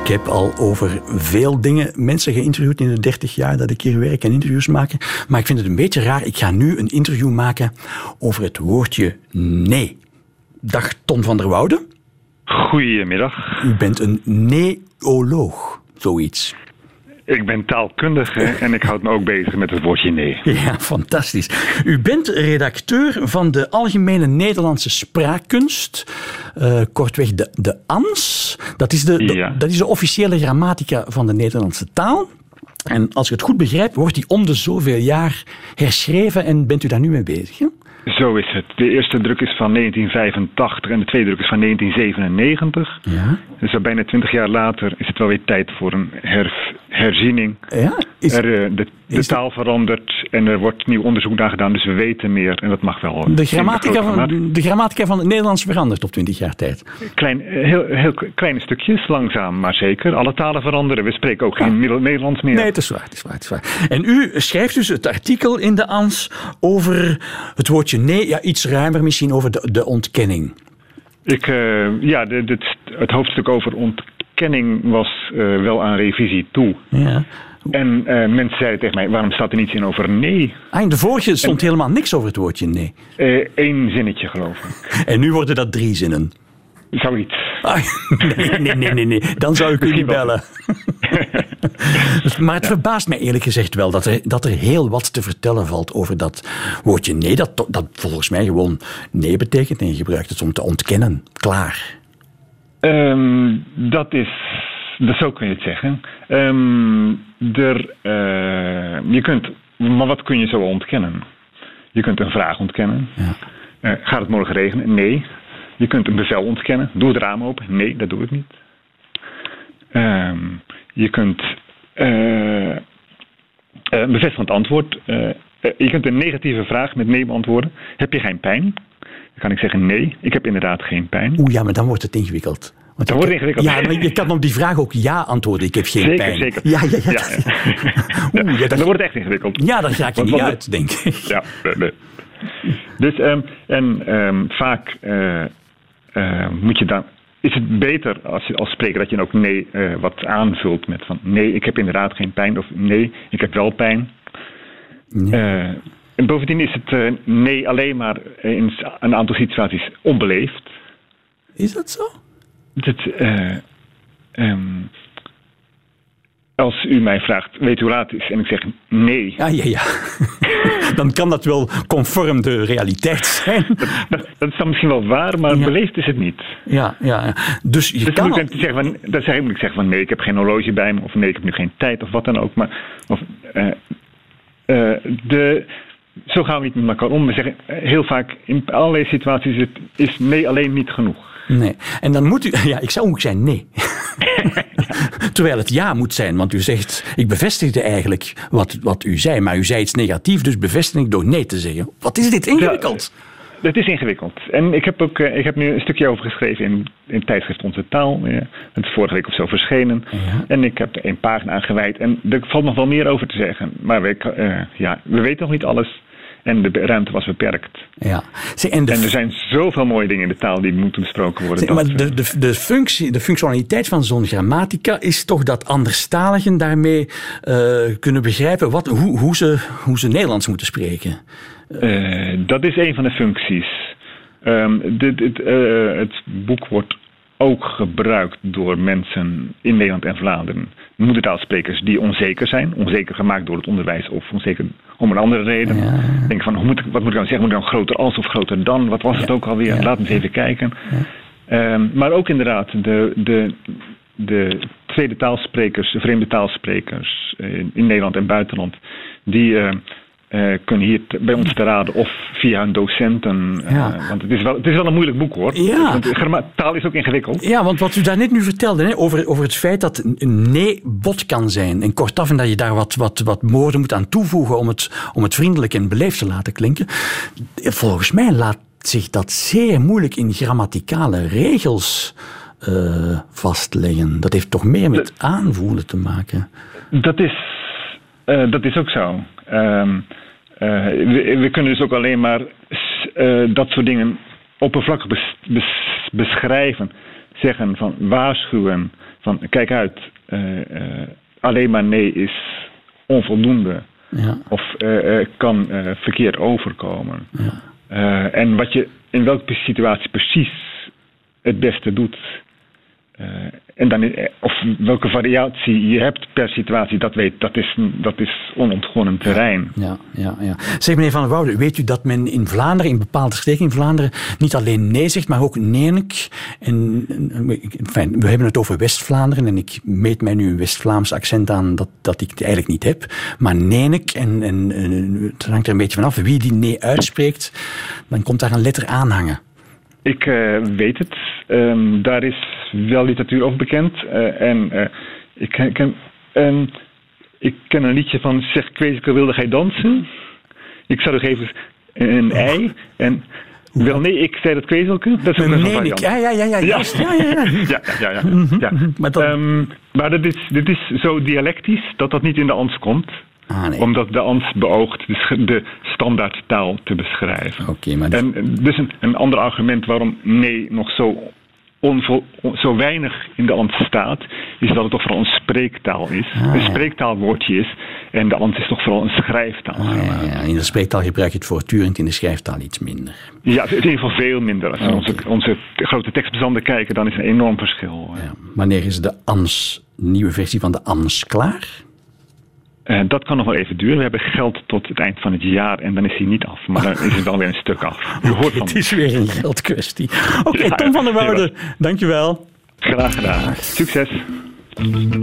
Ik heb al over veel dingen mensen geïnterviewd in de 30 jaar dat ik hier werk en interviews maken. Maar ik vind het een beetje raar. Ik ga nu een interview maken over het woordje nee. Dag Ton van der Woude. Goedemiddag. U bent een neoloog, zoiets. Ik ben taalkundige en ik houd me ook bezig met het woordje nee. Ja, fantastisch. U bent redacteur van de Algemene Nederlandse Spraakkunst. Kortweg de ANS. Dat is de officiële grammatica van de Nederlandse taal. En als ik het goed begrijp, wordt die om de zoveel jaar herschreven en bent u daar nu mee bezig? Hè? Zo is het. De eerste druk is van 1985 en de tweede druk is van 1997. Ja. Dus bijna 20 jaar later is het wel weer tijd voor een herziening. Ja, de taal verandert en er wordt nieuw onderzoek naar gedaan, dus we weten meer en dat mag wel. De grammatica van het Nederlands verandert op 20 jaar tijd. Heel kleine stukjes, langzaam maar zeker. Alle talen veranderen. We spreken ook geen Nederlands meer. Nee, het is waar. En u schrijft dus het artikel in de ANS over het woordje nee, ja, iets ruimer misschien over de ontkenning. Het hoofdstuk over ontkenning was wel aan revisie toe. Ja. En mensen zeiden tegen mij, waarom staat er niets in over nee? In de vorige stond helemaal niks over het woordje nee. 1 zinnetje, geloof ik. En nu worden dat 3 zinnen. Zoiets. Nee. Dan zou ik u niet bellen. Maar het verbaast mij eerlijk gezegd wel dat er heel wat te vertellen valt over dat woordje nee. Dat volgens mij gewoon nee betekent en je gebruikt het om te ontkennen. Klaar. Zo kun je het zeggen. Maar wat kun je zo ontkennen? Je kunt een vraag ontkennen. Ja. Gaat het morgen regenen? Nee. Je kunt een bevel ontkennen. Doe het raam open. Nee, dat doe ik niet. Je kunt een bevestigend antwoord. Je kunt een negatieve vraag met nee beantwoorden. Heb je geen pijn? Dan kan ik zeggen nee, ik heb inderdaad geen pijn. Ja, maar dan wordt het ingewikkeld. Dan wordt het ingewikkeld. Ja, maar je kan op die vraag ook ja antwoorden. Ik heb geen pijn. Zeker. Ja. Dan wordt het echt ingewikkeld. Ja, daar raak je niet uit, denk ik. Ja, nee. Dus, vaak moet je dan... Is het beter als spreker dat je ook nee wat aanvult met van... Nee, ik heb inderdaad geen pijn. Of nee, ik heb wel pijn. Nee. En bovendien is het nee alleen maar in een aantal situaties onbeleefd. Is dat zo? Als u mij vraagt, weet u hoe laat het is? En ik zeg nee. Ja. Dan kan dat wel conform de realiteit zijn. Dat is dan misschien wel waar, maar beleefd is het niet. Ja. Dus je kan... moet ik zeggen van nee, ik heb geen horloge bij me. Of nee, ik heb nu geen tijd of wat dan ook. Zo gaan we niet met elkaar om. We zeggen heel vaak in allerlei situaties is nee alleen niet genoeg. Nee. En dan moet u... Ja, ik zou ook zijn nee. Terwijl het ja moet zijn. Want u zegt... Ik bevestigde eigenlijk wat u zei. Maar u zei iets negatiefs. Dus bevestig ik door nee te zeggen. Wat is dit ingewikkeld? Ja, het is ingewikkeld. En ik heb nu een stukje over geschreven in het tijdschrift Onze Taal. Het is vorige week of zo verschenen. Ja. En ik heb er 1 pagina aan gewijd. En er valt nog wel meer over te zeggen. Maar we weten nog niet alles. En de ruimte was beperkt. Ja. En er zijn zoveel mooie dingen in de taal die moeten besproken worden. Maar de functionaliteit van zo'n grammatica is toch dat anderstaligen daarmee kunnen begrijpen hoe ze Nederlands moeten spreken. Dat is een van de functies. Het boek wordt ook gebruikt door mensen in Nederland en Vlaanderen. Moedertaalsprekers die onzeker zijn. Onzeker gemaakt door het onderwijs of onzeker om een andere reden. Ja. Denk van, wat moet ik nou zeggen? Moet ik nou groter als of groter dan? Wat was het ook alweer? Ja. Laat me eens even kijken. Ja. Maar ook inderdaad de tweede taalsprekers, de vreemde taalsprekers in Nederland en buitenland, die kunnen hier bij ons te raden of via hun docenten. Want het is wel een moeilijk boek, hoor. Ja. Want taal is ook ingewikkeld. Ja, want wat u daarnet nu vertelde over het feit dat een nee bot kan zijn en kortaf en dat je daar wat woorden moet aan toevoegen om het vriendelijk en beleefd te laten klinken. Volgens mij laat zich dat zeer moeilijk in grammaticale regels vastleggen. Dat heeft toch meer met aanvoelen te maken? Dat is ook zo. We kunnen dus ook alleen maar dat soort dingen oppervlakkig beschrijven. zeggen van waarschuwen van kijk uit, alleen maar nee is onvoldoende. Ja. Of kan verkeerd overkomen. Ja. En wat je in welke situatie precies het beste doet. En dan, of welke variatie je hebt per situatie, dat is onontgonnen terrein. Ja. Zeg meneer Van der Woude, weet u dat men in Vlaanderen, in bepaalde streken in Vlaanderen, niet alleen nee zegt, maar ook neenik. We hebben het over West-Vlaanderen en ik meet mij nu een West-Vlaams accent aan dat ik het eigenlijk niet heb. Maar neenik, en het hangt er een beetje vanaf wie die nee uitspreekt, dan komt daar een letter aan hangen. Ik weet het. Daar is wel literatuur over bekend. Ik ken een liedje van Zeg Kwezelke, wilde gij dansen? Ik zou er even een ei. En wel nee, ik zei dat Kwezelke. Dat is ook een variant. Ja. Maar dit is zo dialectisch dat niet in de Ans komt. Nee. Omdat de Ans beoogt de standaardtaal te beschrijven. En dus een ander argument waarom nee nog zo weinig in de Ans staat, is dat het toch vooral een spreektaal is. Een spreektaalwoordje is. En de Ans is toch vooral een schrijftaal. In de spreektaal gebruik je het voortdurend, in de schrijftaal iets minder. Ja, in ieder geval veel minder. Als we onze grote tekstbestanden kijken, dan is er een enorm verschil. Wanneer is de nieuwe versie van de Ans klaar? Dat kan nog wel even duren. We hebben geld tot het eind van het jaar en dan is hij niet af. Maar dan is het wel weer een stuk af. Het is weer een geldkwestie. Oké, Tom van der Woude, dankjewel. Graag gedaan. Succes.